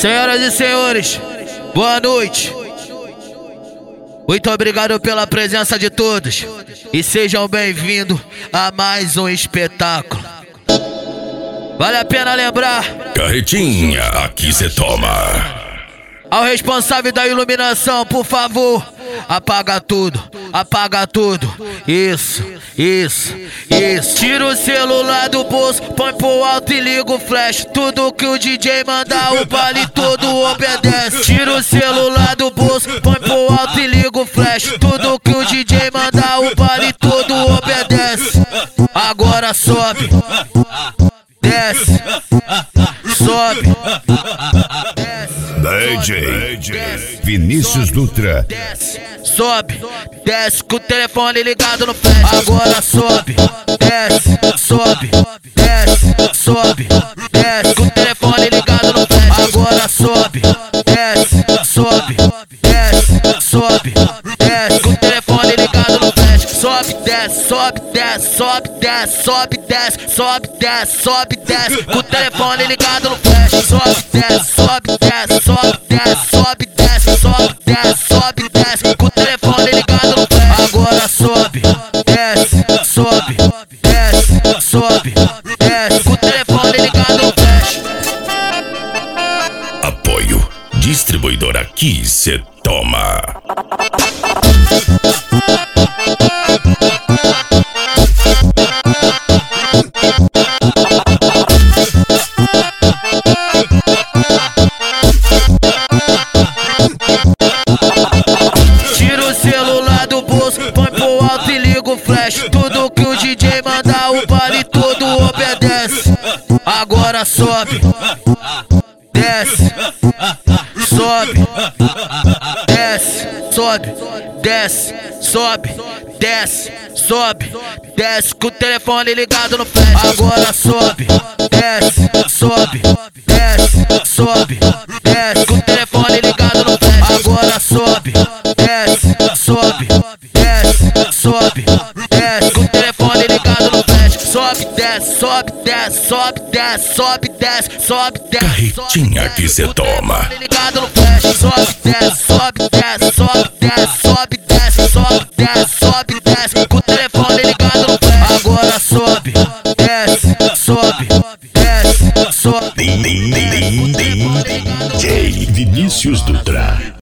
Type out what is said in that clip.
Senhoras e senhores, boa noite. Muito obrigado pela presença de todos e sejam bem-vindos a mais um espetáculo. Vale a pena lembrar: Carretinha, aqui cê toma. Ao responsável da iluminação, por favor, apaga tudo, apaga tudo. Isso. Tira o celular do bolso, põe pro alto e liga o flash. Tudo que o DJ mandar, o baile todo obedece. Tira o celular do bolso, põe pro alto e liga o flash. Tudo que o DJ mandar, o baile todo obedece. Agora sobe, desce, sobe, desce. DJ Vinícius Dutra. Desce, sobe, desce com o telefone ligado no flash. Agora sobe, desce, sobe, desce, sobe, desce com o telefone ligado no flash. Agora sobe, desce, sobe, desce, sobe, desce com o telefone ligado no flash. Sobe, desce, sobe, desce, sobe, desce, sobe, desce, sobe, desce, sobe, desce com o telefone ligado no flash. Sobe, desce, sobe, desce, sobe, desce, sobe, desce, sobe, desce, sobe, desce com o telefone ligado no flash. Agora sobe, desce, sobe, desce, sobe, desce com o telefone ligado no flash. Apoio Distribuidor, aqui cê toma. Tira o celular do bolso, põe pro alto e liga o flash. Tudo que o DJ mandar, o baile todo obedece. Agora sobe, desce, sobe, desce, sobe, desce, sobe, desce, sobe, desce com o telefone ligado no flash. Agora sobe, desce, sobe, desce, sobe, desce com o telefone ligado no flash. Agora sobe, desce, sobe, desce, sobe, desce com o telefone ligado no flash. Sobe, desce, sobe, desce, sobe, desce, sobe, desce, sobe, desce. Carretinha, aqui cê toma. Ligado no flash. Sobe, desce, sobe, desce, sobe, desce, sobe,